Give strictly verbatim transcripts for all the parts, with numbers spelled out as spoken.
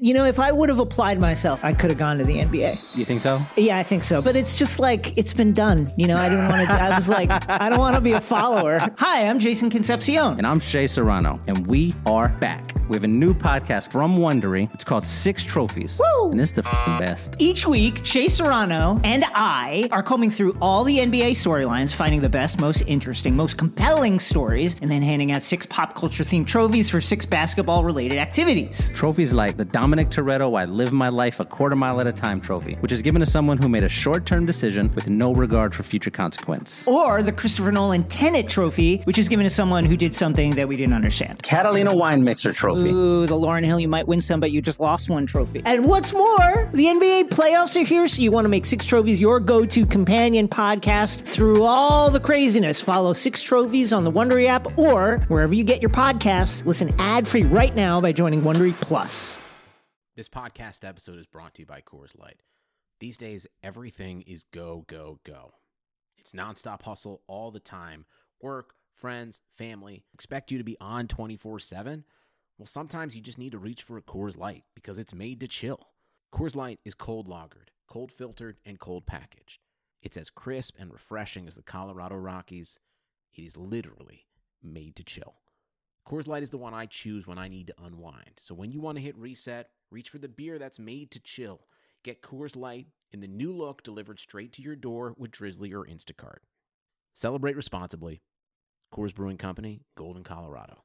You know, if I would have applied myself, I could have gone to the N B A. You think so? Yeah, I think so. But it's just like, it's been done. You know, I didn't want to, I was like, I don't want to be a follower. Hi, I'm Jason Concepcion. And I'm Shea Serrano. And we are back. We have a new podcast from Wondery. It's called Six Trophies. Woo! And it's the f***ing best. Each week, Shea Serrano and I are combing through all the N B A storylines, finding the best, most interesting, most compelling stories, and then handing out six pop culture themed trophies for six basketball related activities. Trophies like the Dominic Toretto I Live My Life a Quarter Mile at a Time trophy, which is given to someone who made a short-term decision with no regard for future consequence. Or the Christopher Nolan Tenet trophy, which is given to someone who did something that we didn't understand. Catalina Wine Mixer trophy. Ooh, the Lauryn Hill, you might win some, but you just lost one trophy. And what's more, the N B A playoffs are here, so you want to make Six Trophies your go-to companion podcast through all the craziness. Follow Six Trophies on the Wondery app or wherever you get your podcasts. Listen ad-free right now by joining Wondery Plus. This podcast episode is brought to you by Coors Light. These days, everything is go, go, go. It's nonstop hustle all the time. Work, friends, family, expect you to be on twenty-four seven. Well, sometimes you just need to reach for a Coors Light because it's made to chill. Coors Light is cold lagered, cold filtered, and cold packaged. It's as crisp and refreshing as the Colorado Rockies. It is literally made to chill. Coors Light is the one I choose when I need to unwind. So when you want to hit reset, reach for the beer that's made to chill. Get Coors Light in the new look delivered straight to your door with Drizzly or Instacart. Celebrate responsibly. Coors Brewing Company, Golden, Colorado.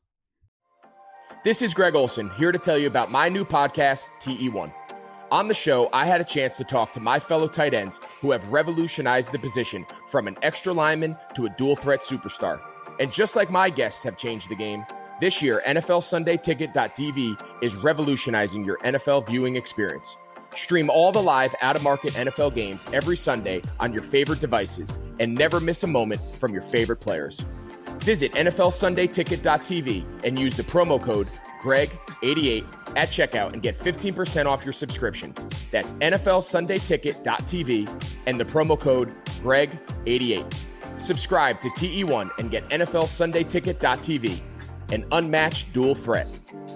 This is Greg Olson, here to tell you about my new podcast, T E one. On the show, I had a chance to talk to my fellow tight ends who have revolutionized the position from an extra lineman to a dual threat superstar. And just like my guests have changed the game, this year, N F L Sunday Ticket dot T V is revolutionizing your N F L viewing experience. Stream all the live out-of-market N F L games every Sunday on your favorite devices and never miss a moment from your favorite players. Visit N F L Sunday Ticket dot T V and use the promo code Greg eighty-eight at checkout and get fifteen percent off your subscription. That's N F L Sunday Ticket dot T V and the promo code Greg eighty-eight. Subscribe to T E one and get N F L Sunday Ticket dot T V, an unmatched dual threat.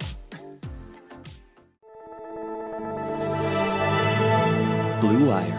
Blue Wire.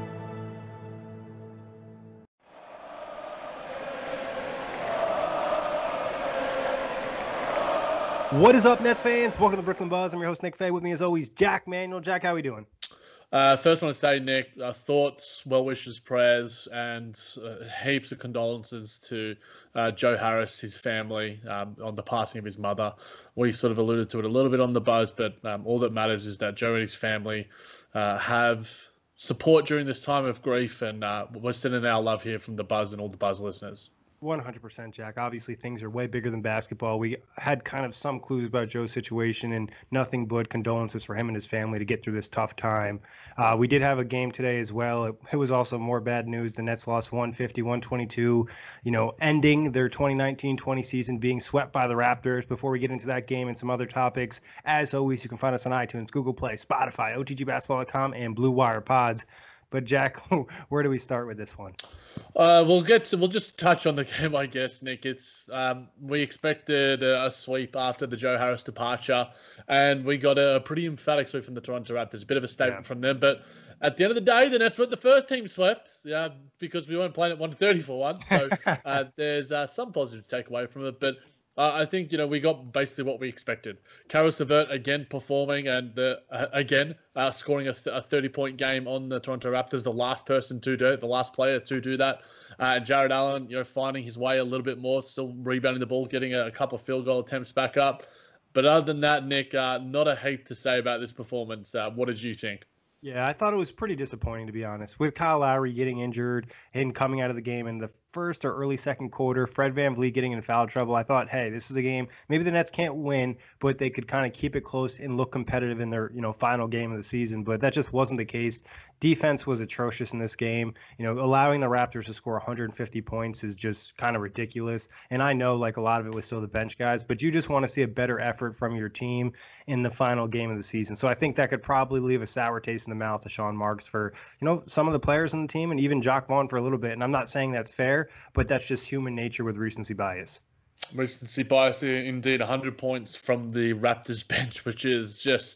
What is up, Nets fans? Welcome to Brooklyn Buzz. I'm your host, Nick Fay. With me, as always, Jack Manuel. Jack, how are we doing? Uh, first, want to say, Nick, uh, thoughts, well wishes, prayers, and uh, heaps of condolences to uh, Joe Harris, his family, um, on the passing of his mother. We sort of alluded to it a little bit on the Buzz, but um, all that matters is that Joe and his family uh, have support during this time of grief, and uh, we're sending our love here from the Buzz and all the Buzz listeners. one hundred percent, Jack. Obviously, things are way bigger than basketball. We had kind of some clues about Joe's situation and nothing but condolences for him and his family to get through this tough time. Uh, we did have a game today as well. It, it was also more bad news. The Nets lost one fifty, one twenty-two, you know, ending their twenty nineteen twenty season, being swept by the Raptors. Before we get into that game and some other topics, as always, you can find us on iTunes, Google Play, Spotify, O T G basketball dot com, and Blue Wire Pods. But Jack, where do we start with this one? Uh, we'll get to, we'll just touch on the game, I guess, Nick. It's um, we expected a, a sweep after the Joe Harris departure, and we got a pretty emphatic sweep from the Toronto Raptors. A bit of a statement yeah. from them, but at the end of the day, the Nets weren't the first team swept uh, because we weren't playing at one thirty for one. So uh, there's uh, some positive takeaway from it, but. Uh, I think, you know, we got basically what we expected. Caris LeVert again performing and the, uh, again uh, scoring a thirty-point game on the Toronto Raptors, the last person to do it, the last player to do that. Uh, and Jared Allen, you know, finding his way a little bit more, still rebounding the ball, getting a, a couple of field goal attempts back up. But other than that, Nick, uh, not a heap to say about this performance. Uh, what did you think? Yeah, I thought it was pretty disappointing, to be honest. With Kyle Lowry getting injured and coming out of the game in the first or early second quarter, Fred VanVleet getting in foul trouble, I thought, hey, this is a game. Maybe the Nets can't win, but they could kind of keep it close and look competitive in their, you know, final game of the season. But that just wasn't the case. Defense was atrocious in this game. You know, allowing the Raptors to score one hundred fifty points is just kind of ridiculous. And I know, like, a lot of it was still the bench guys, but you just want to see a better effort from your team in the final game of the season. So I think that could probably leave a sour taste in the mouth of Sean Marks for, you know, some of the players on the team and even Jacque Vaughn for a little bit. And I'm not saying that's fair, but that's just human nature with recency bias. Recency bias, indeed. one hundred points from the Raptors bench, which is just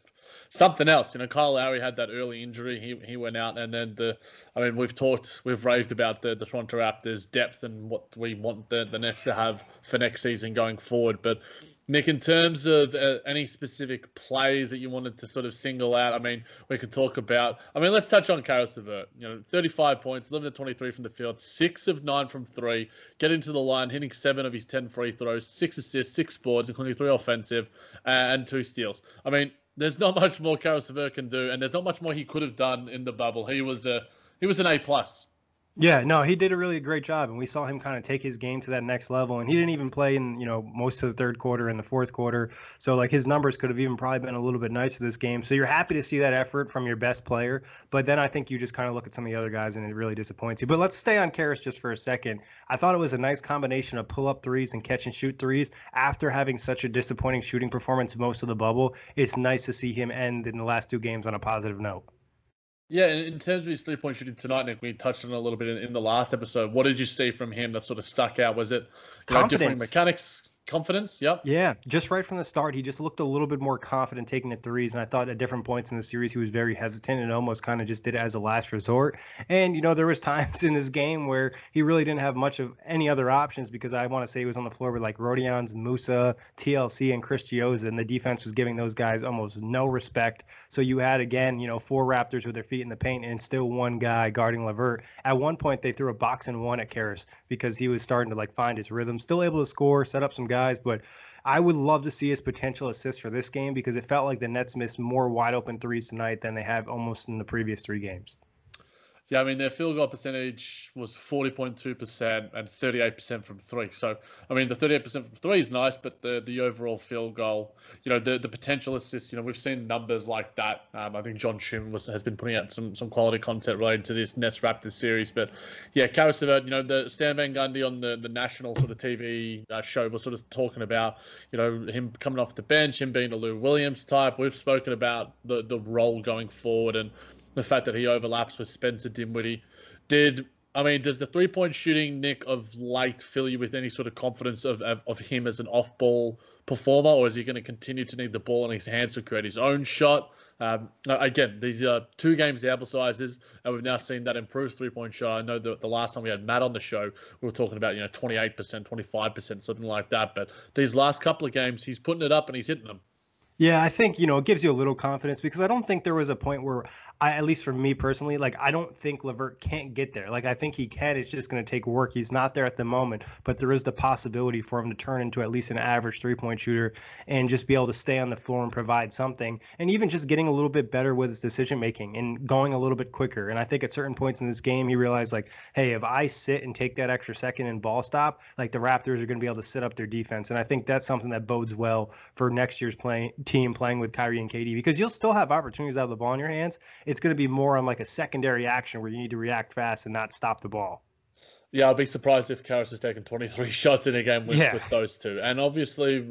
something else. You know, Kyle Lowry had that early injury. He he went out, and then the, I mean, we've talked, we've raved about the, the Toronto Raptors' depth and what we want the, the Nets to have for next season going forward. But Nick, in terms of uh, any specific plays that you wanted to sort of single out, I mean, we could talk about, I mean, let's touch on Caris LeVert. You know, thirty-five points, eleven to twenty-three from the field, six of nine from three, getting to the line, hitting seven of his ten free throws, six assists, six boards, including three offensive, and two steals. I mean, there's not much more Caris LeVert can do, and there's not much more he could have done in the bubble. He was a, he was an A plus. Yeah, no, he did a really great job, and we saw him kind of take his game to that next level. And he didn't even play in, you know, most of the third quarter and the fourth quarter. So, like, his numbers could have even probably been a little bit nicer this game. So you're happy to see that effort from your best player. But then I think you just kind of look at some of the other guys, and it really disappoints you. But let's stay on Caris just for a second. I thought it was a nice combination of pull-up threes and catch-and-shoot threes. After having such a disappointing shooting performance most of the bubble, it's nice to see him end in the last two games on a positive note. Yeah, in terms of his three-point shooting tonight, Nick, we touched on it a little bit in, in the last episode. What did you see from him that sort of stuck out? Was it you know, different mechanics, confidence? Yep. Yeah, just right from the start, he just looked a little bit more confident taking the threes. And I thought at different points in the series, he was very hesitant and almost kind of just did it as a last resort. And, you know, there was times in this game where he really didn't have much of any other options because I want to say he was on the floor with like Rodions, Musa, T L C, and Chris Chiozza, and the defense was giving those guys almost no respect. So you had, again, you know, four Raptors with their feet in the paint and still one guy guarding LeVert. At one point, they threw a box and one at Caris because he was starting to like find his rhythm, still able to score, set up some guys, but I would love to see his potential assist for this game because it felt like the Nets missed more wide open threes tonight than they have almost in the previous three games. Yeah, I mean, their field goal percentage was forty point two percent and thirty-eight percent from three. So, I mean, the thirty-eight percent from three is nice, but the the overall field goal, you know, the, the potential assists, you know, we've seen numbers like that. Um, I think John Shim was, has been putting out some, some quality content related to this Nets Raptors series. But, yeah, Caris LeVert, you know, the Stan Van Gundy on the, the national sort of T V uh, show was sort of talking about, you know, him coming off the bench, him being a Lou Williams type. We've spoken about the, the role going forward and the fact that he overlaps with Spencer Dinwiddie. Did I mean, does the three-point shooting, Nick, of late fill you with any sort of confidence of, of, of him as an off-ball performer, or is he going to continue to need the ball in his hands to create his own shot? Um, again, these are two game sample sizes, and we've now seen that improved three-point shot. I know that the last time we had Matt on the show, we were talking about, you know, twenty-eight percent, twenty-five percent, something like that. But these last couple of games, he's putting it up and he's hitting them. Yeah, I think, you know, it gives you a little confidence because I don't think there was a point where I, at least for me personally, like, I don't think LeVert can't get there. Like, I think he can. It's just going to take work. He's not there at the moment, but there is the possibility for him to turn into at least an average three-point shooter and just be able to stay on the floor and provide something. And even just getting a little bit better with his decision-making and going a little bit quicker. And I think at certain points in this game, he realized, like, hey, if I sit and take that extra second and ball stop, like, the Raptors are going to be able to sit up their defense. And I think that's something that bodes well for next year's playing team playing with Kyrie and K D because you'll still have opportunities to have the ball in your hands. It's going to be more on like a secondary action where you need to react fast and not stop the ball. Yeah, I'll be surprised if Caris has taken twenty-three shots in a game with, yeah. with those two. And obviously,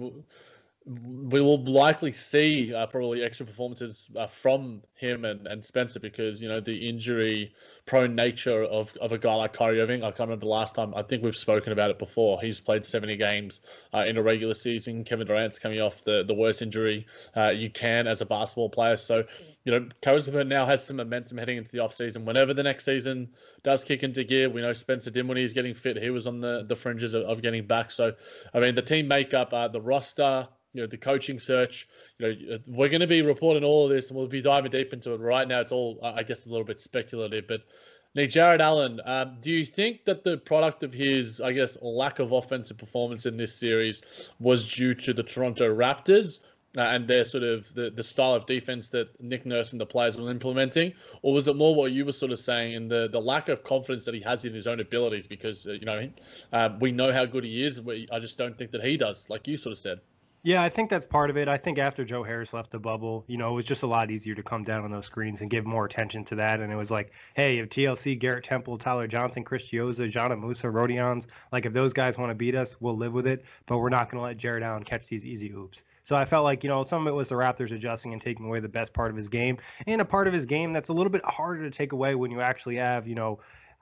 we will likely see uh, probably extra performances uh, from him and, and Spencer because, you know, the injury-prone nature of, of a guy like Kyrie Irving. I can't remember the last time. I think we've spoken about it before. He's played seventy games uh, in a regular season. Kevin Durant's coming off the, the worst injury uh, you can as a basketball player. So, you know, Caris LeVert now has some momentum heading into the offseason. Whenever the next season does kick into gear, we know Spencer Dinwiddie is getting fit. He was on the, the fringes of, of getting back. So, I mean, the team makeup, uh, the roster, you know, the coaching search, you know, we're going to be reporting all of this and we'll be diving deep into it. Right now, it's all, I guess, a little bit speculative. But, Nick, Jarrett Allen, um, do you think that the product of his, I guess, lack of offensive performance in this series was due to the Toronto Raptors uh, and their sort of the, the style of defense that Nick Nurse and the players were implementing? Or was it more what you were sort of saying in the, the lack of confidence that he has in his own abilities? Because, uh, you know, uh, we know how good he is. We, I just don't think that he does, like you sort of said. Yeah, I think that's part of it. I think after Joe Harris left the bubble, you know, it was just a lot easier to come down on those screens and give more attention to that. And it was like, hey, if T L C, Garrett Temple, Tyler Johnson, Chris Chiozza, Jana Musa, Rodions, like if those guys want to beat us, we'll live with it. But we're not going to let Jarrett Allen catch these easy oops. So I felt like, you know, some of it was the Raptors adjusting and taking away the best part of his game and a part of his game that's a little bit harder to take away when you actually have, you know,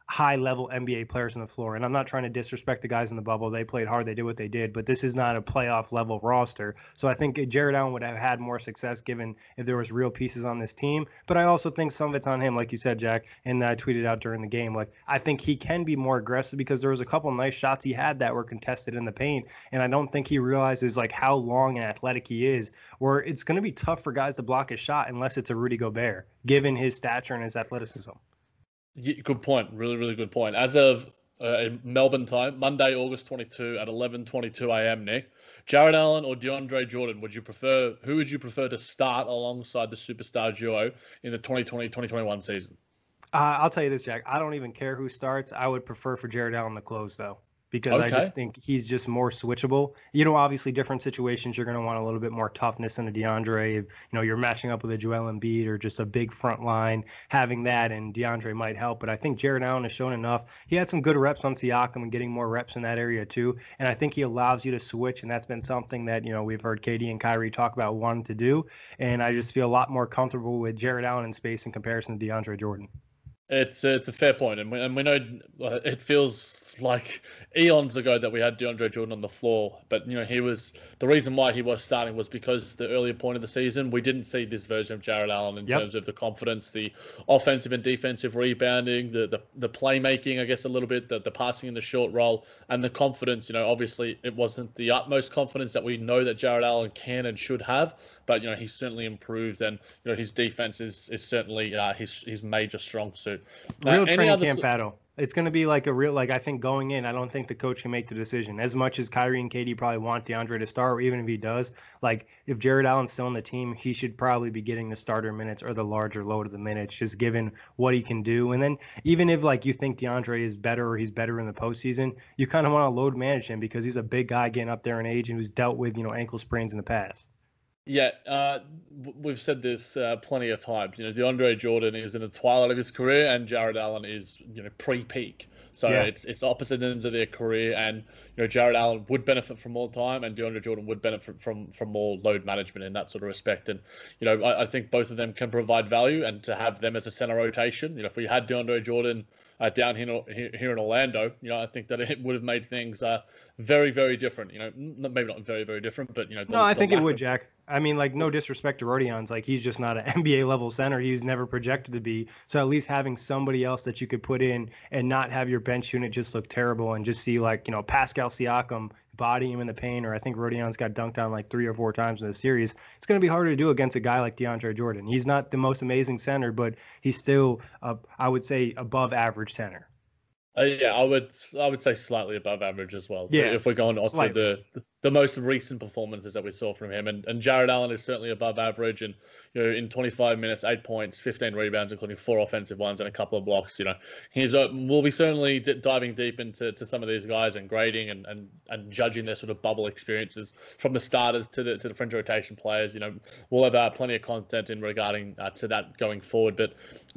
high-level N B A players on the floor. And I'm not trying to disrespect the guys in the bubble. They played hard. They did what they did. But this is not a playoff-level roster. So I think Jarrett Allen would have had more success given if there was real pieces on this team. But I also think some of it's on him, like you said, Jack, and I tweeted out during the game. Like, I think he can be more aggressive because there was a couple nice shots he had that were contested in the paint. And I don't think he realizes, like, how long and athletic he is, where it's going to be tough for guys to block his shot unless it's a Rudy Gobert, given his stature and his athleticism. Yeah, good point. Really, really good point. As of uh, Melbourne time, Monday, August twenty-second at eleven twenty-two a.m., Nick, Jarrett Allen or DeAndre Jordan, would you prefer? Who would you prefer to start alongside the superstar duo in the twenty twenty twenty twenty-one season? Uh, I'll tell you this, Jack. I don't even care who starts. I would prefer for Jarrett Allen to close, though, because okay. I just think he's just more switchable. You know, obviously, different situations, you're going to want a little bit more toughness than a DeAndre. If, you know, you're matching up with a Joel Embiid or just a big front line, having that, and DeAndre might help. But I think Jarrett Allen has shown enough. He had some good reps on Siakam and getting more reps in that area, too. And I think he allows you to switch, and that's been something that, you know, we've heard K D and Kyrie talk about wanting to do. And I just feel a lot more comfortable with Jarrett Allen in space in comparison to DeAndre Jordan. It's it's a fair point, and we, and we know uh, it feels like eons ago that we had DeAndre Jordan on the floor, but you know he was the reason why he was starting was because the earlier point of the season we didn't see this version of Jarrett Allen in yep. terms of the confidence, the offensive and defensive rebounding, the the, the playmaking, I guess a little bit, the, the passing in the short roll, and the confidence. You know, obviously it wasn't the utmost confidence that we know that Jarrett Allen can and should have, but you know he's certainly improved, and you know his defense is is certainly uh, his his major strong suit. Real uh, training camp battle. It's going to be like a real, like, I think going in, I don't think the coach can make the decision. As much as Kyrie and K D probably want DeAndre to start, or even if he does, like, if Jarrett Allen's still on the team, he should probably be getting the starter minutes or the larger load of the minutes, just given what he can do. And then even if, like, you think DeAndre is better or he's better in the postseason, you kind of want to load manage him because he's a big guy getting up there in age and who's dealt with, you know, ankle sprains in the past. Yeah, uh, we've said this uh, plenty of times. You know, DeAndre Jordan is in the twilight of his career, and Jarrett Allen is, you know, pre-peak. So yeah. it's it's opposite ends of their career, and you know, Jarrett Allen would benefit from more time, and DeAndre Jordan would benefit from from more load management in that sort of respect. And you know, I, I think both of them can provide value, and to have them as a center rotation. You know, if we had DeAndre Jordan uh, down here here in Orlando, you know, I think that it would have made things uh, very very different. You know, maybe not very very different, but you know, the, no, I think it would, of... Jack. I mean, like, no disrespect to Rodion's, like, he's just not an N B A level center. He's never projected to be. So at least having somebody else that you could put in and not have your bench unit just look terrible and just see, like, you know, Pascal Siakam body him in the paint, or I think Rodion's got dunked on like three or four times in the series. It's going to be harder to do against a guy like DeAndre Jordan. He's not the most amazing center, but he's still, uh, I would say, above average center. Uh, yeah, I would I would say slightly above average as well. Yeah, if we're going off of the the most recent performances that we saw from him, and and Jarrett Allen is certainly above average, and you know in twenty-five minutes, eight points, fifteen rebounds, including four offensive ones and a couple of blocks. You know, he's uh, we'll be certainly d- diving deep into to some of these guys and grading and, and and judging their sort of bubble experiences from the starters to the to the fringe rotation players. You know, we'll have uh, plenty of content in regarding uh, to that going forward, but.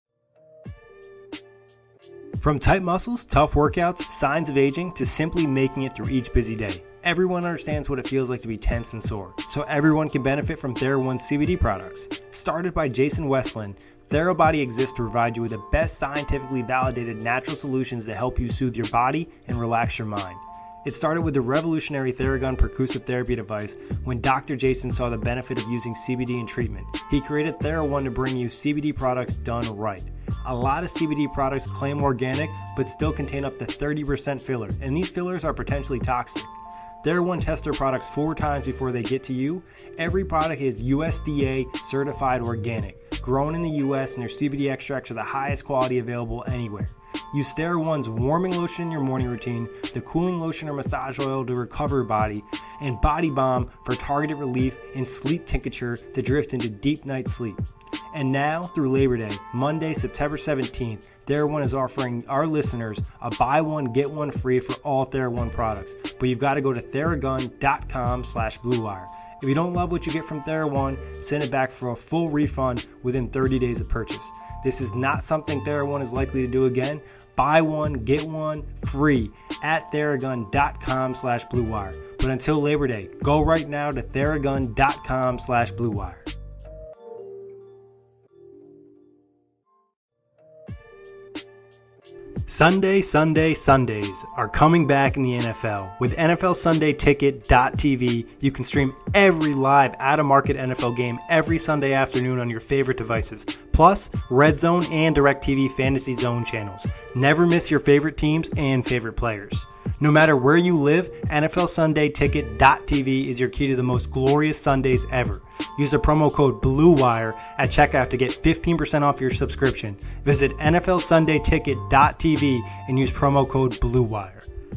From tight muscles, tough workouts, signs of aging, to simply making it through each busy day, everyone understands what it feels like to be tense and sore, so everyone can benefit from TheraOne C B D products. Started by Jason Westland, TheraBody exists to provide you with the best scientifically validated natural solutions to help you soothe your body and relax your mind. It started with the revolutionary Theragun percussive therapy device when Doctor Jason saw the benefit of using C B D in treatment. He created TheraOne to bring you C B D products done right. A lot of C B D products claim organic, but still contain up to thirty percent filler, and these fillers are potentially toxic. TheraOne tests their products four times before they get to you. Every product is U S D A certified organic, grown in the U S, and their C B D extracts are the highest quality available anywhere. Use TheraOne's warming lotion in your morning routine, the cooling lotion or massage oil to recover body, and Body Balm for targeted relief and sleep tincture to drift into deep night sleep. And now, through Labor Day, Monday, September seventeenth, TheraOne is offering our listeners a buy one, get one free for all TheraOne products. But you've got to go to Theragun.com slash BlueWire. If you don't love what you get from TheraOne, send it back for a full refund within thirty days of purchase. This is not something TheraOne is likely to do again. Buy one, get one free at Theragun.com slash BlueWire. But until Labor Day, go right now to Theragun.com slash BlueWire. Sunday, Sunday, Sundays are coming back in the N F L. With N F L Sunday Ticket dot T V, you can stream every live out-of-market N F L game every Sunday afternoon on your favorite devices, plus Red Zone and DirecTV Fantasy Zone channels. Never miss your favorite teams and favorite players. No matter where you live, N F L Sunday Ticket dot T V is your key to the most glorious Sundays ever. Use the promo code BLUEWIRE at checkout to get fifteen percent off your subscription. Visit N F L Sunday Ticket dot T V and use promo code BLUEWIRE.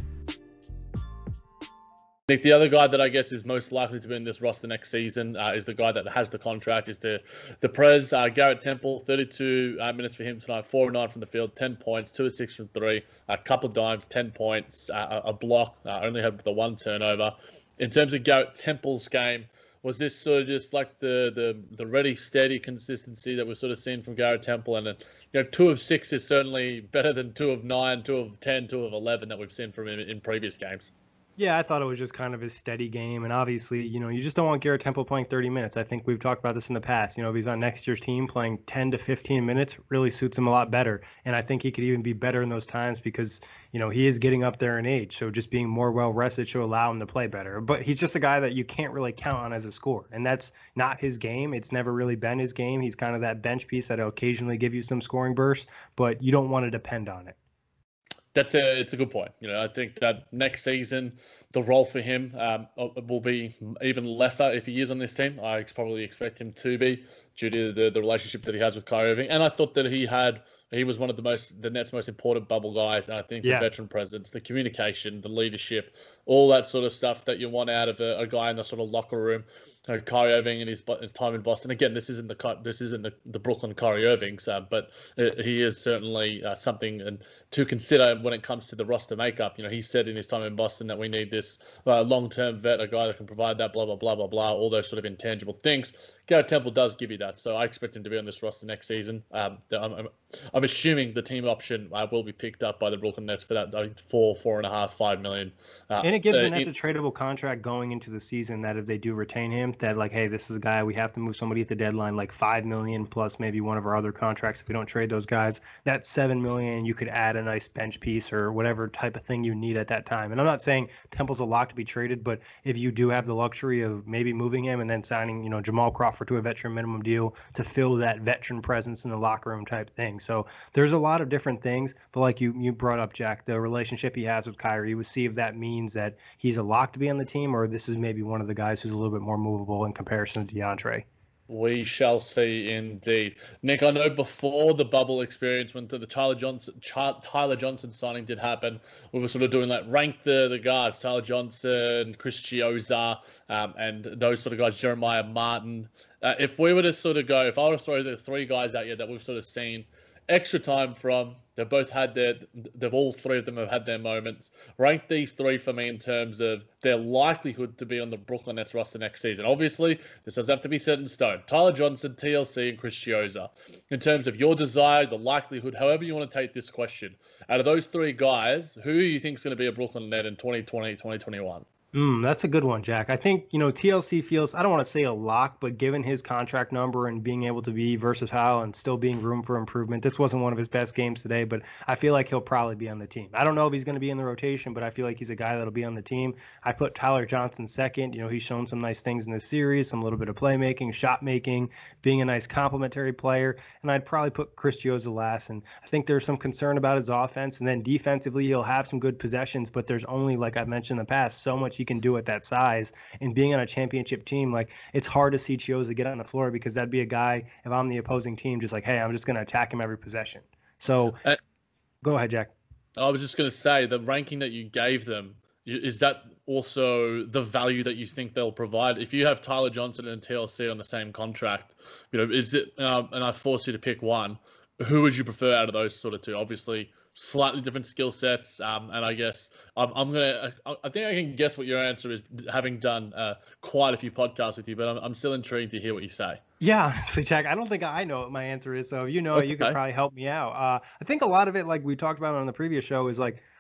Nick, the other guy that I guess is most likely to be in this roster next season uh, is the guy that has the contract, is the the Prez, uh, Garrett Temple. thirty-two uh, minutes for him tonight, four and nine from the field, ten points, two of six from three, a couple of dimes, ten points, uh, a block, uh, only had the one turnover. In terms of Garrett Temple's game, was this sort of just like the the the ready, steady consistency that we've sort of seen from Garrett Temple? And, uh, you know, two of six is certainly better than two of nine, two of ten, two of eleven that we've seen from him in previous games. Yeah, I thought it was just kind of his steady game. And obviously, you know, you just don't want Garrett Temple playing thirty minutes. I think we've talked about this in the past. You know, if he's on next year's team, playing ten to fifteen minutes really suits him a lot better. And I think he could even be better in those times because, you know, he is getting up there in age. So just being more well-rested should allow him to play better. But he's just a guy that you can't really count on as a scorer. And that's not his game. It's never really been his game. He's kind of that bench piece that'll occasionally give you some scoring bursts, but you don't want to depend on it. That's a it's a good point. You know, I think that next season the role for him um, will be even lesser if he is on this team. I probably expect him to be due to the, the relationship that he has with Kyrie Irving. And I thought that he had he was one of the most the Nets' most important bubble guys. And I think yeah. the veteran presence, the communication, the leadership, all that sort of stuff that you want out of a, a guy in the sort of locker room. Uh, Kyrie Irving and his, his time in Boston. Again, this isn't the this isn't the, the Brooklyn Kyrie Irvings, uh, but uh, he is certainly uh, something and to consider when it comes to the roster makeup. You know, he said in his time in Boston that we need this uh, long-term vet, a guy that can provide that, blah blah blah blah blah, all those sort of intangible things. Garrett Temple does give you that, so I expect him to be on this roster next season. Um, I'm, I'm, I'm assuming the team option uh, will be picked up by the Brooklyn Nets for that I think four, four and a half, five million. Uh, and it gives uh, the Nets a tradable contract going into the season that if they do retain him, that like, hey, this is a guy we have to move somebody at the deadline, like five million plus maybe one of our other contracts. If we don't trade those guys, that's seven million. You could add a nice bench piece or whatever type of thing you need at that time. And I'm not saying Temple's a lock to be traded, but if you do have the luxury of maybe moving him and then signing, you know, Jamal Crawford to a veteran minimum deal to fill that veteran presence in the locker room type thing. So there's a lot of different things, but like you you brought up, Jack, the relationship he has with Kyrie, we'll see if that means that he's a lock to be on the team or this is maybe one of the guys who's a little bit more movable in comparison to DeAndre. We shall see indeed. Nick, I know before the bubble experience, when the Tyler Johnson Tyler Johnson signing did happen, we were sort of doing like rank the, the guards, Tyler Johnson, Chris Chiozza, um, and those sort of guys, Jeremiah Martin. Uh, if we were to sort of go, if I were to throw the three guys out here that we've sort of seen extra time from, they've both had their, they've all three of them have had their moments. Rank these three for me in terms of their likelihood to be on the Brooklyn Nets roster next season. Obviously, this doesn't have to be set in stone. Tyler Johnson, T L C, and Chris Chiozza. In terms of your desire, the likelihood, however you want to take this question, out of those three guys, who do you think is going to be a Brooklyn Net in twenty twenty, twenty twenty-one? Mm, that's a good one, Jack. I think, you know, T L C feels, I don't want to say a lock, but given his contract number and being able to be versatile and still being room for improvement, this wasn't one of his best games today, but I feel like he'll probably be on the team. I don't know if he's going to be in the rotation, but I feel like he's a guy that'll be on the team. I put Tyler Johnson second. You know, he's shown some nice things in this series, some little bit of playmaking, shot making, being a nice complementary player. And I'd probably put Chris Chiozza last. And I think there's some concern about his offense. And then defensively, he'll have some good possessions, but there's only, like I've mentioned in the past, so much he can do at that size. And being on a championship team, like it's hard to see Chiozza get on the floor because that'd be a guy, if I'm the opposing team, just like, hey, I'm just going to attack him every possession. So uh, go ahead, Jack. I was just going to say the ranking that you gave them, is that also the value that you think they'll provide? If you have Tyler Johnson and T L C on the same contract, you know, is it, um, and I force you to pick one, who would you prefer out of those sort of two? Obviously, slightly different skill sets, um, and I guess I'm, I'm gonna. I, I think I can guess what your answer is, having done uh, quite a few podcasts with you. But I'm, I'm still intrigued to hear what you say. Yeah, honestly, Jack, I don't think I know what my answer is. So if you know Okay. it, you could probably help me out. Uh, I think a lot of it, like we talked about on the previous show, is like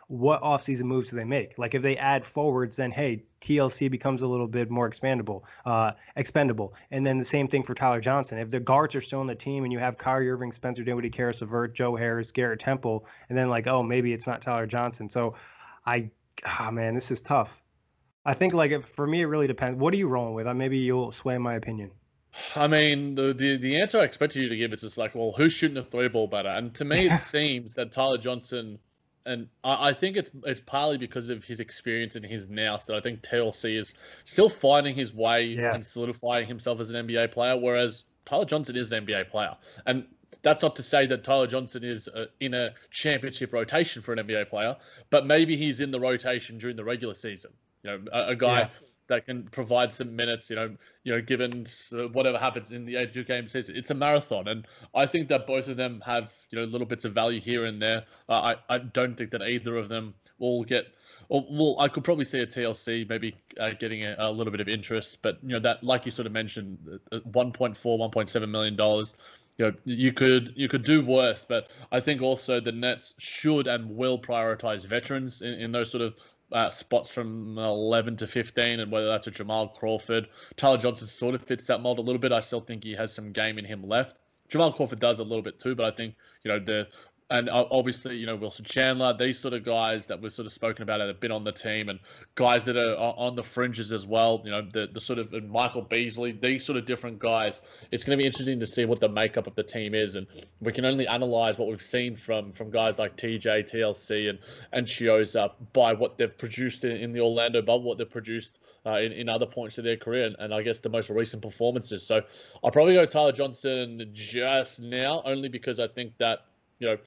what offseason moves do they make? Like if they add forwards, then hey, T L C becomes a little bit more expandable, uh, expendable. And then the same thing for Tyler Johnson. If the guards are still on the team and you have Kyrie Irving, Spencer Dinwiddie, Karis LeVert, Joe Harris, Garrett Temple, and then like, oh, maybe it's not Tyler Johnson. So I, ah, oh man, this is tough. I think like if, for me, it really depends. What are you rolling with? Uh, maybe you'll sway my opinion. I mean, the, the the answer I expected you to give is just like, well, who's shooting the three ball better? And to me, it seems that Tyler Johnson, and I, I think it's it's partly because of his experience and his nous that I think T L C is still finding his way yeah. and solidifying himself as an N B A player, whereas Tyler Johnson is an N B A player. And that's not to say that Tyler Johnson is uh, in a championship rotation for an N B A player, but maybe he's in the rotation during the regular season. You know, a, a guy... Yeah. that can provide some minutes, you know, you know, given whatever happens in the eighty-two game season. It's a marathon, and I think that both of them have, you know, little bits of value here and there. Uh, I, I don't think that either of them will get, or well, I could probably see a T L C maybe uh, getting a, a little bit of interest, but, you know, that, like you sort of mentioned, one point four, one point seven million dollars, you know, you could you could do worse, but I think also the Nets should and will prioritize veterans in, in those sort of Uh, spots from eleven to fifteen, and whether that's a Jamal Crawford. Tyler Johnson sort of fits that mold a little bit. I still think he has some game in him left. Jamal Crawford does a little bit too, but I think, you know, the and obviously, you know, Wilson Chandler, these sort of guys that we've sort of spoken about that have been on the team, and guys that are on the fringes as well, you know, the, the sort of and Michael Beasley, these sort of different guys. It's going to be interesting to see what the makeup of the team is, and we can only analyze what we've seen from from guys like T J, T L C, and and Chiozza by what they've produced in, in the Orlando bubble, what they've produced uh, in, in other points of their career, and, and I guess the most recent performances. So I'll probably go Tyler Johnson just now, only because I think that, you know,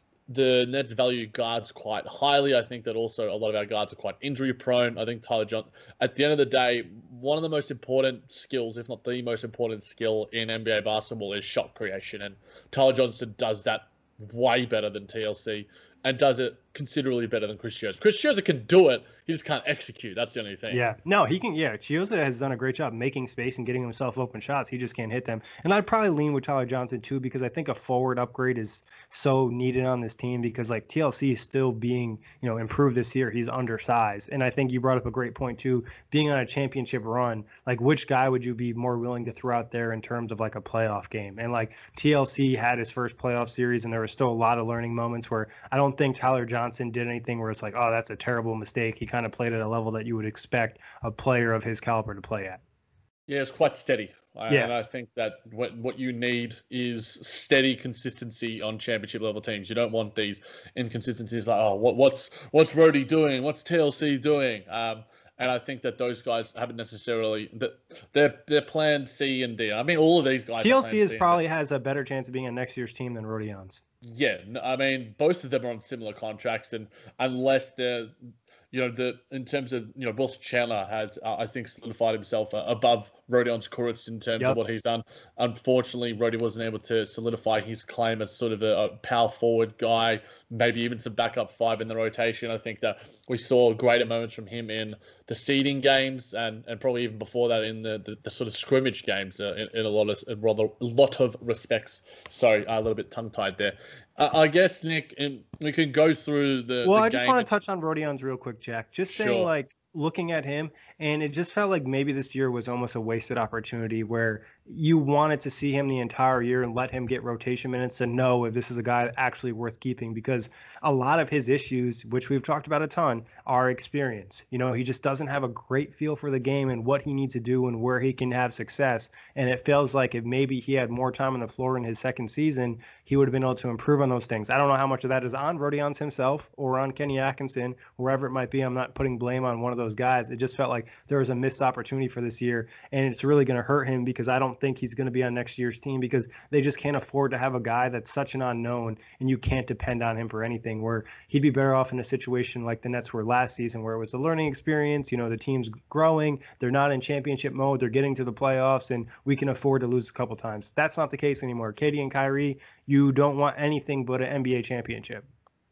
the Nets value guards quite highly. I think that also a lot of our guards are quite injury prone. I think Tyler Johnson, at the end of the day, one of the most important skills, if not the most important skill in N B A basketball, is shot creation. And Tyler Johnson does that way better than T L C, and does it considerably better than Chris Chiozza. Chris Chiozza can do it. He just can't execute. That's the only thing. Yeah. No, he can. Yeah. Chiozza has done a great job making space and getting himself open shots. He just can't hit them. And I'd probably lean with Tyler Johnson too, because I think a forward upgrade is so needed on this team, because like T L C is still being, you know, improved this year. He's undersized. And I think you brought up a great point too, being on a championship run, like which guy would you be more willing to throw out there in terms of like a playoff game? And like T L C had his first playoff series, and there was still a lot of learning moments where I don't think Tyler Johnson did anything where it's like, oh, that's a terrible mistake. He kind of played at a level that you would expect a player of his caliber to play at. Yeah, it's quite steady. Yeah. And I think that what what you need is steady consistency on championship level teams. You don't want these inconsistencies like, oh, what, what's what's Rhodey doing? What's T L C doing? Um, and I think that those guys haven't necessarily that they're they're plan C and D. I mean, all of these guys. T L C is probably has a better chance of being on next year's team than Rodion's. Yeah, I mean, both of them are on similar contracts, and unless they're, you know, the in terms of, you know, Wilson Chandler has, uh, I think, solidified himself uh, above Rodion Kurucs in terms yep. of what he's done. Unfortunately, Rodi wasn't able to solidify his claim as sort of a, a power forward guy, maybe even some backup five in the rotation. I think that we saw greater moments from him in the seeding games, and, and probably even before that in the, the, the sort of scrimmage games uh, in, in a lot of in rather a lot of respects. Sorry, a little bit tongue tied there. Uh, I guess, Nick, and we can go through the. Well, the I just game. want to touch on Rodion's real quick, Jack. Just saying, Sure. like, looking at him, and it just felt like maybe this year was almost a wasted opportunity where you wanted to see him the entire year and let him get rotation minutes and know if this is a guy actually worth keeping, because a lot of his issues, which we've talked about a ton, are experience. You know, he just doesn't have a great feel for the game and what he needs to do and where he can have success. And it feels like if maybe he had more time on the floor in his second season, he would have been able to improve on those things. I don't know how much of that is on Rodion's himself or on Kenny Atkinson, wherever it might be. I'm not putting blame on one of those guys. It just felt like there was a missed opportunity for this year, and it's really going to hurt him, because I don't think he's going to be on next year's team, because they just can't afford to have a guy that's such an unknown and you can't depend on him for anything, where he'd be better off in a situation like the Nets were last season, where it was a learning experience. You know, the team's growing, they're not in championship mode, they're getting to the playoffs, and we can afford to lose a couple times. That's not the case anymore. K D and Kyrie, you don't want anything but an N B A championship.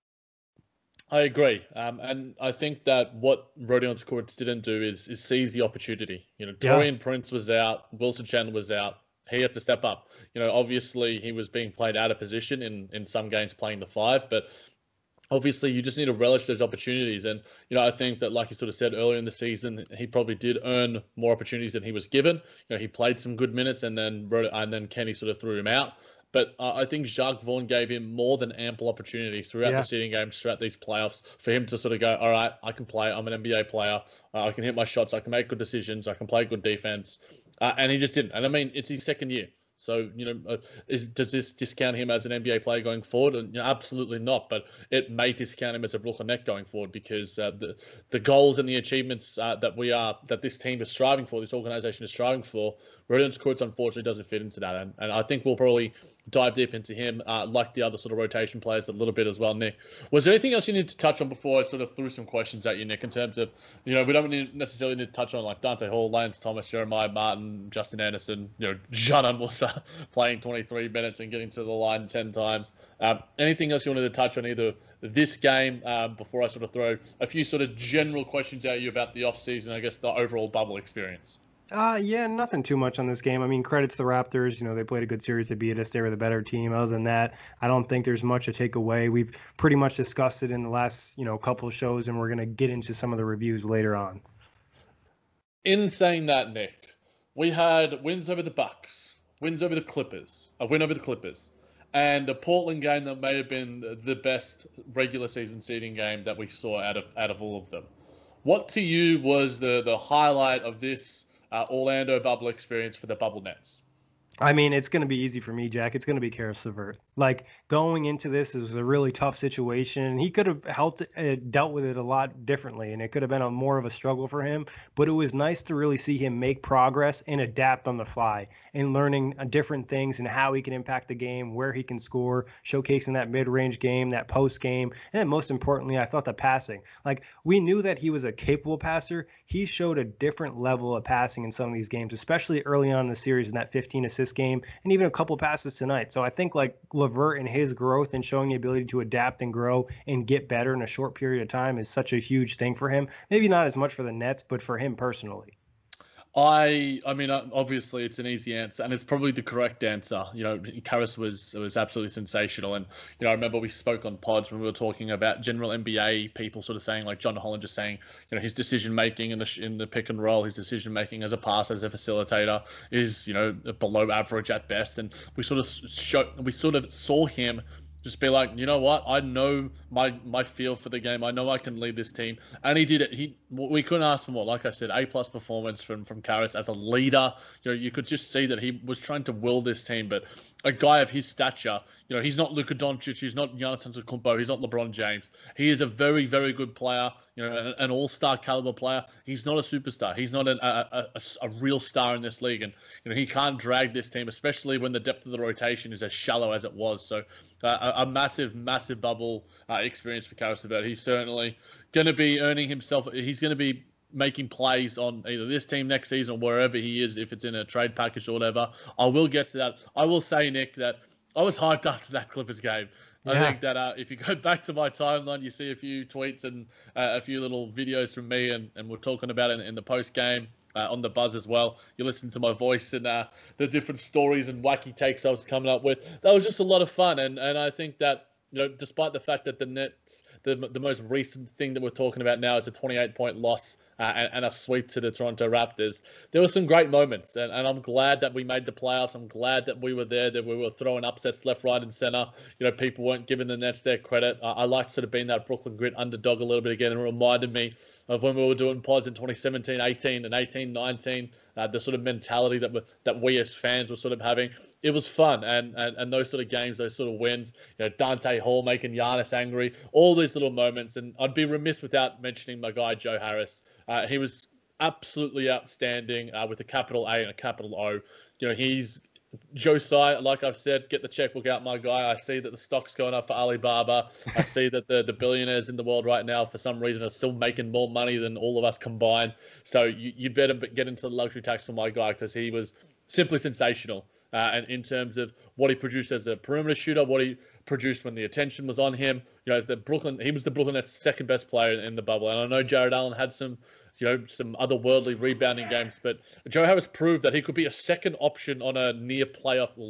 I agree, um, and I think that what Rodion Kurucs didn't do is is seize the opportunity. You know, Yeah. Taurean Prince was out, Wilson Chandler was out. He had to step up. You know, obviously he was being played out of position in in some games playing the five, but obviously you just need to relish those opportunities. And, you know, I think that, like you sort of said earlier in the season, he probably did earn more opportunities than he was given. You know, he played some good minutes and then wrote it, and then Kenny sort of threw him out. But uh, I think Jacques Vaughn gave him more than ample opportunity throughout yeah. the seeding games, throughout these playoffs, for him to sort of go, all right, I can play. I'm an N B A player. Uh, I can hit my shots. I can make good decisions. I can play good defense. Uh, and he just didn't. And I mean, it's his second year. So, you know, uh, is, does this discount him as an N B A player going forward? And, you know, absolutely not. But it may discount him as a Brooklyn Net going forward, because uh, the the goals and the achievements uh, that we are that this team is striving for, this organization is striving for, Rodions Kurucs unfortunately doesn't fit into that. And, and I think we'll probably dive deep into him, uh, like the other sort of rotation players, a little bit as well. Nick, was there anything else you need to touch on before I sort of threw some questions at you, Nick, in terms of, you know, we don't need, necessarily need to touch on like Dante Hall, Lance Thomas, Jeremiah Martin, Justin Anderson, you know, Janan Musa playing twenty-three minutes and getting to the line ten times. Um, anything else you wanted to touch on either this game uh, before I sort of throw a few sort of general questions at you about the offseason, I guess the overall bubble experience? Uh, yeah, nothing too much on this game. I mean, credits the Raptors. You know, they played a good series. They beat us. They were the better team. Other than that, I don't think there's much to take away. We've pretty much discussed it in the last, you know, couple of shows, and we're going to get into some of the reviews later on. In saying that, Nick, we had wins over the Bucks, wins over the Clippers, a win over the Clippers, and a Portland game that may have been the best regular season seeding game that we saw out of out of all of them. What to you was the, the highlight of this Uh, Orlando bubble experience for the Bubble Nets? I mean, it's going to be easy for me, Jack. It's going to be Karis LeVert. Like, going into this, it was a really tough situation. He could have helped uh, dealt with it a lot differently, and it could have been a more of a struggle for him. But it was nice to really see him make progress and adapt on the fly and learning uh, different things and how he can impact the game, where he can score, showcasing that mid-range game, that post game, and then most importantly, I thought the passing. Like, we knew that he was a capable passer. He showed a different level of passing in some of these games, especially early on in the series in that fifteen assist game, and even a couple passes tonight. So I think like LeVert and his growth and showing the ability to adapt and grow and get better in a short period of time is such a huge thing for him. Maybe not as much for the Nets, but for him personally. I, I mean, obviously it's an easy answer, and it's probably the correct answer. You know, Karis was was absolutely sensational, and you know, I remember we spoke on pods when we were talking about general N B A people, sort of saying like John Holland, just saying, you know, his decision making in the in the pick and roll, his decision making as a passer, as a facilitator, is, you know, below average at best, and we sort of show, we sort of saw him just be like, you know what? I know my my feel for the game. I know I can lead this team, and he did it. He we couldn't ask for more. Like I said, A plus performance from from Karis as a leader. You know, you could just see that he was trying to will this team. But a guy of his stature, you know, he's not Luka Doncic, he's not Giannis Antetokounmpo, he's not LeBron James. He is a very very good player. You know, an, an all-star caliber player. He's not a superstar. He's not an, a, a a real star in this league, and you know he can't drag this team, especially when the depth of the rotation is as shallow as it was. So, uh, a, a massive, massive bubble uh, experience for Karis LeVert. He's certainly going to be earning himself. He's going to be making plays on either this team next season or wherever he is, if it's in a trade package or whatever. I will get to that. I will say, Nick, that I was hyped after that Clippers game. I yeah. think that uh, if you go back to my timeline, you see a few tweets and uh, a few little videos from me, and, and we're talking about it in the post game uh, on the Buzz as well. You listen to my voice and uh, the different stories and wacky takes I was coming up with. That was just a lot of fun, and and I think that, you know, despite the fact that the Nets, the the most recent thing that we're talking about now is a twenty-eight point loss uh, and, and a sweep to the Toronto Raptors, there were some great moments, and, and I'm glad that we made the playoffs. I'm glad that we were there, that we were throwing upsets left, right, and center. You know, people weren't giving the Nets their credit. I, I liked sort of being that Brooklyn Grit underdog a little bit again, and it reminded me of when we were doing pods in twenty seventeen eighteen and eighteen nineteen, uh, the sort of mentality that we, that we as fans were sort of having. It was fun, and, and and those sort of games, those sort of wins, you know, Dante Hall making Giannis angry, all these little moments. And I'd be remiss without mentioning my guy, Joe Harris. Uh, he was absolutely outstanding uh, with a capital A and a capital O. You know, he's Josiah, like I've said, get the checkbook out, my guy. I see that the stock's going up for Alibaba. I see that the, the billionaires in the world right now, for some reason, are still making more money than all of us combined. So you, you better get into the luxury tax for my guy, because he was simply sensational. Uh, and in terms of what he produced as a perimeter shooter, what he produced when the attention was on him, you know, as the Brooklyn, he was the Brooklyn Nets' second best player in the bubble. And I know Jared Allen had some, you know, some otherworldly rebounding games, but Joe Harris proved that he could be a second option on a near playoff,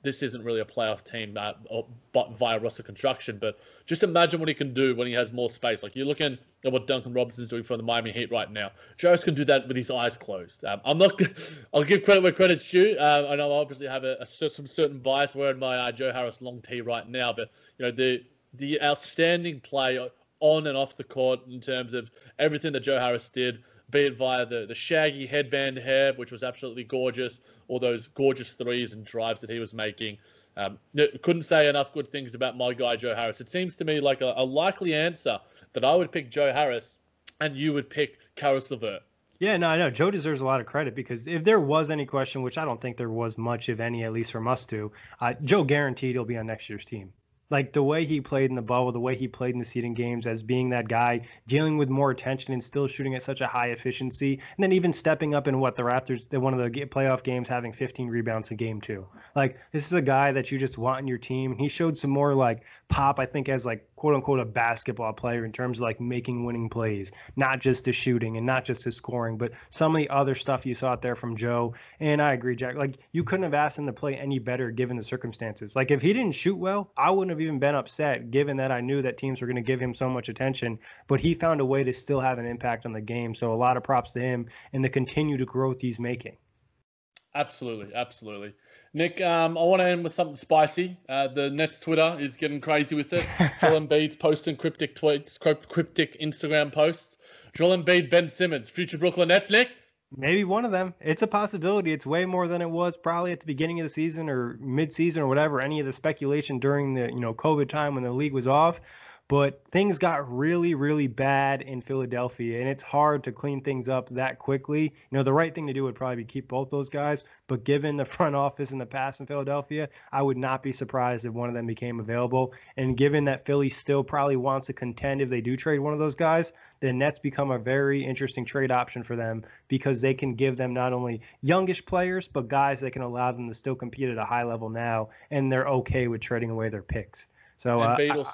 this isn't really a playoff team uh, or, but via roster construction. But just imagine what he can do when he has more space. Like, you're looking at what Duncan Robinson's doing for the Miami Heat right now. Joe Harris can do that with his eyes closed. Um, I'm not. I'll give credit where credit's due. Uh, I know I obviously have a, a some certain bias wearing my uh, Joe Harris long tee right now, but you know the the outstanding play on and off the court in terms of everything that Joe Harris did, be it via the, the shaggy headband hair, which was absolutely gorgeous, or those gorgeous threes and drives that he was making. Um, couldn't say enough good things about my guy, Joe Harris. It seems to me like a, a likely answer that I would pick Joe Harris and you would pick Caris LeVert. Yeah, no, I know. Joe deserves a lot of credit because if there was any question, which I don't think there was much, if any, at least from us two, uh, Joe guaranteed he'll be on next year's team. Like the way he played in the bubble, the way he played in the seeding games as being that guy dealing with more attention and still shooting at such a high efficiency. And then even stepping up in what the Raptors, the, one of the playoff games, having fifteen rebounds in game two. Like, this is a guy that you just want in your team. And he showed some more like pop, I think, as like quote unquote a basketball player in terms of like making winning plays, not just his shooting and not just his scoring, but some of the other stuff you saw out there from Joe. And I agree, Jack. Like, you couldn't have asked him to play any better given the circumstances. Like, if he didn't shoot well, I wouldn't have even been upset given that I knew that teams were going to give him so much attention, but he found a way to still have an impact on the game. So a lot of props to him and the continued growth he's making. Absolutely. Absolutely. Nick, um, I want to end with something spicy. Uh, the Nets Twitter is getting crazy with it. Joel Embiid's posting cryptic tweets, cryptic Instagram posts. Joel Embiid, Ben Simmons, future Brooklyn Nets, Nick? Maybe one of them. It's a possibility. It's way more than it was probably at the beginning of the season or mid-season or whatever, any of the speculation during the, you know, COVID time when the league was off. But things got really, really bad in Philadelphia, and it's hard to clean things up that quickly. You know, the right thing to do would probably be keep both those guys. But given the front office in the past in Philadelphia, I would not be surprised if one of them became available. And given that Philly still probably wants to contend if they do trade one of those guys, the Nets become a very interesting trade option for them because they can give them not only youngish players, but guys that can allow them to still compete at a high level now, and they're okay with trading away their picks. So, uh, I,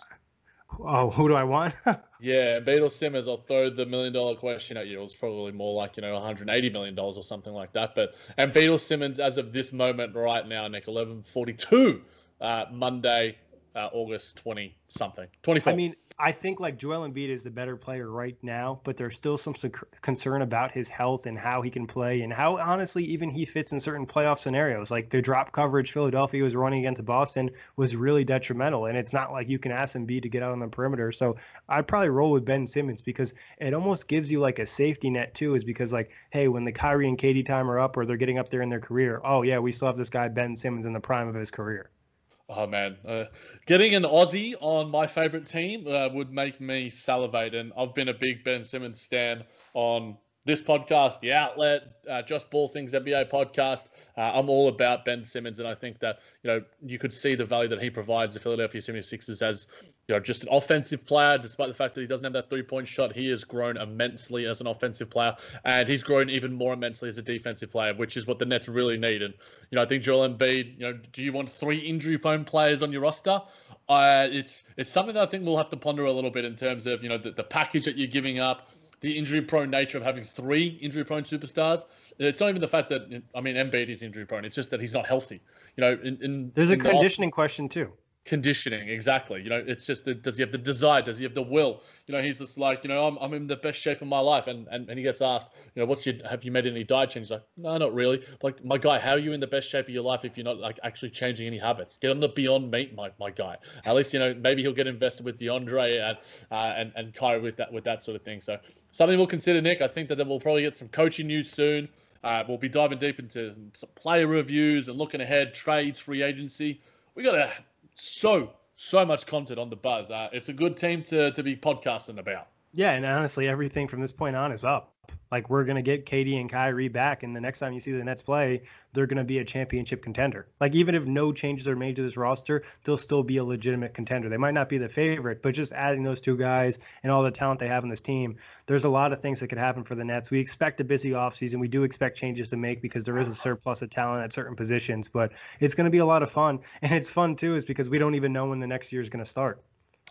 Oh, who do I want? Yeah, Beatles Simmons, I'll throw the million dollar question at you. It was probably more like, you know, one hundred eighty million dollars or something like that. But and Beatles Simmons, as of this moment right now, Nick, eleven forty-two, uh, Monday, uh, August twenty something, twenty-four. I mean, I think like Joel Embiid is the better player right now, but there's still some concern about his health and how he can play and how honestly even he fits in certain playoff scenarios. Like the drop coverage Philadelphia was running against Boston was really detrimental, and it's not like you can ask Embiid to get out on the perimeter. So I'd probably roll with Ben Simmons because it almost gives you like a safety net too, is because like, hey, when the Kyrie and K D time are up or they're getting up there in their career, oh yeah, we still have this guy Ben Simmons in the prime of his career. Oh, man. Uh, getting an Aussie on my favorite team uh, would make me salivate. And I've been a big Ben Simmons stan on this podcast, The Outlet, uh, Just Ball Things N B A podcast. Uh, I'm all about Ben Simmons, and I think that, you know, you could see the value that he provides the Philadelphia seventy-sixers as, you know, just an offensive player. Despite the fact that he doesn't have that three-point shot, he has grown immensely as an offensive player, and he's grown even more immensely as a defensive player, which is what the Nets really need. And, you know, I think Joel Embiid, you know, do you want three injury-prone players on your roster? Uh, it's it's something that I think we'll have to ponder a little bit in terms of, you know, the, the package that you're giving up, the injury-prone nature of having three injury-prone superstars. It's not even the fact that, I mean, Embiid is injury-prone. It's just that he's not healthy. You know, in, in there's a in conditioning the, question too. Conditioning, exactly. You know, it's just, the, does he have the desire? Does he have the will? You know, he's just like, you know, I'm I'm in the best shape of my life, and and, and he gets asked, you know, what's your, have you made any diet changes? Like, no, not really. Like, my guy, how are you in the best shape of your life if you're not like actually changing any habits? Get on the Beyond Meat, my my guy. At least, you know, maybe he'll get invested with DeAndre and uh, and and Kyrie with that with that sort of thing. So something we'll consider, Nick. I think that then we'll probably get some coaching news soon. Uh, we'll be diving deep into some player reviews and looking ahead, trades, free agency. We got a so. So much content on the Buzz. Uh, it's a good team to to be podcasting about. Yeah, and honestly, everything from this point on is up. Like, we're going to get K D and Kyrie back, and the next time you see the Nets play, they're going to be a championship contender. Like, even if no changes are made to this roster, they'll still be a legitimate contender. They might not be the favorite, but just adding those two guys and all the talent they have on this team, there's a lot of things that could happen for the Nets. We expect a busy offseason. We do expect changes to make because there is a surplus of talent at certain positions, but it's going to be a lot of fun. And it's fun, too, is because we don't even know when the next year is going to start.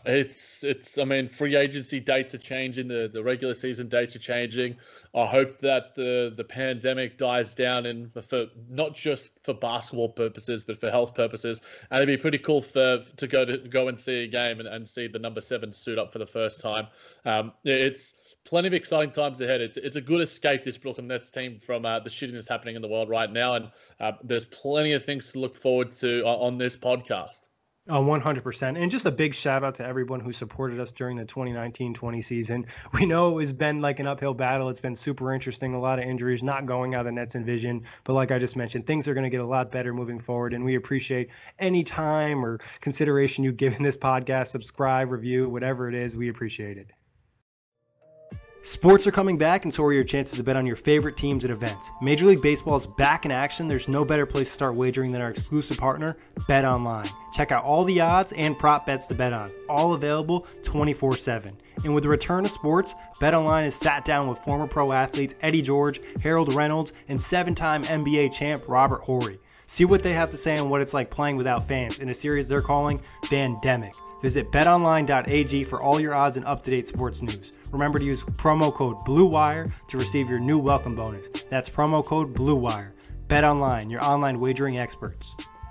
It's, it's. I mean, free agency dates are changing. The, the regular season dates are changing. I hope that the, the pandemic dies down, and for not just for basketball purposes, but for health purposes. And it'd be pretty cool for to go to go and see a game and, and see the number seven suit up for the first time. Um, it's plenty of exciting times ahead. It's it's a good escape, this Brooklyn Nets team, from uh, the shittiness happening in the world right now. And uh, there's plenty of things to look forward to uh, on this podcast. Oh, one hundred percent. And just a big shout out to everyone who supported us during the twenty nineteen twenty season. We know it's been like an uphill battle. It's been super interesting. A lot of injuries not going how the Nets envisioned. But like I just mentioned, things are going to get a lot better moving forward. And we appreciate any time or consideration you give in this podcast. Subscribe, review, whatever it is. We appreciate it. Sports are coming back, and so are your chances to bet on your favorite teams and events. Major League Baseball is back in action. There's no better place to start wagering than our exclusive partner, BetOnline. Check out all the odds and prop bets to bet on, all available twenty-four seven. And with the return of sports, BetOnline has sat down with former pro athletes Eddie George, Harold Reynolds, and seven-time N B A champ Robert Horry. See what they have to say on what it's like playing without fans in a series they're calling Vandemic. Visit bet online dot a g for all your odds and up-to-date sports news. Remember to use promo code BLUEWIRE to receive your new welcome bonus. That's promo code BLUEWIRE. BetOnline, your online wagering experts.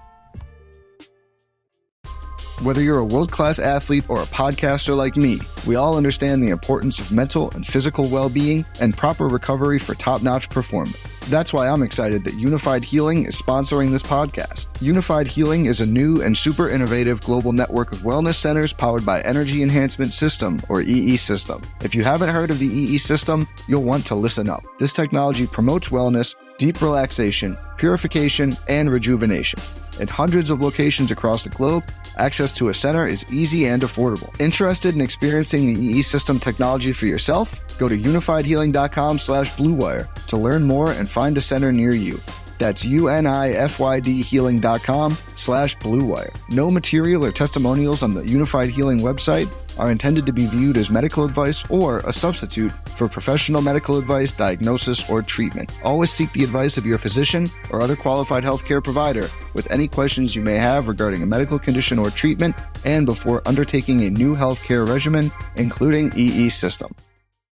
Whether you're a world-class athlete or a podcaster like me, we all understand the importance of mental and physical well-being and proper recovery for top-notch performance. That's why I'm excited that Unified Healing is sponsoring this podcast. Unified Healing is a new and super innovative global network of wellness centers powered by Energy Enhancement System, or E E System. If you haven't heard of the E E System, you'll want to listen up. This technology promotes wellness, deep relaxation, purification, and rejuvenation. At hundreds of locations across the globe, access to a center is easy and affordable. Interested in experiencing the E E System technology for yourself? Go to unified healing dot com slash blue wire to learn more and find a center near you. That's unified healing dot com slash blue wire. No material or testimonials on the Unified Healing website are intended to be viewed as medical advice or a substitute for professional medical advice, diagnosis, or treatment. Always seek the advice of your physician or other qualified healthcare provider with any questions you may have regarding a medical condition or treatment and before undertaking a new healthcare regimen, including E E System.